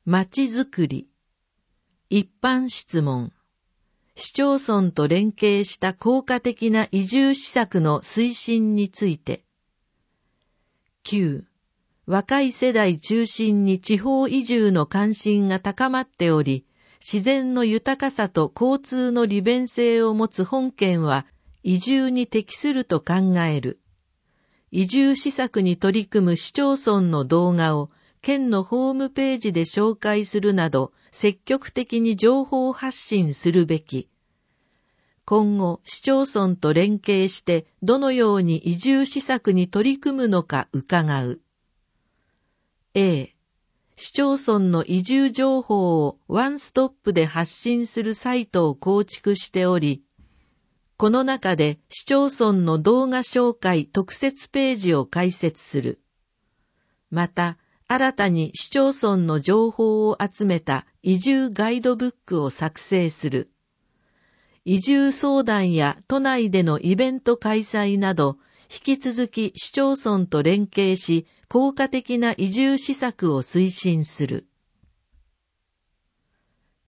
まちづくり。一般質問。市町村と連携した効果的な移住施策の推進について。9. 若い世代中心に地方移住の関心が高まっており、自然の豊かさと交通の利便性を持つ本県は移住に適すると考える。移住施策に取り組む市町村の動画を県のホームページで紹介するなど積極的に情報発信するべき。今後、市町村と連携してどのように移住施策に取り組むのか伺う。A. 市町村の移住情報をワンストップで発信するサイトを構築しており、この中で市町村の動画紹介特設ページを開設する。また、新たに市町村の情報を集めた移住ガイドブックを作成する。移住相談や都内でのイベント開催など、引き続き市町村と連携し、効果的な移住施策を推進する。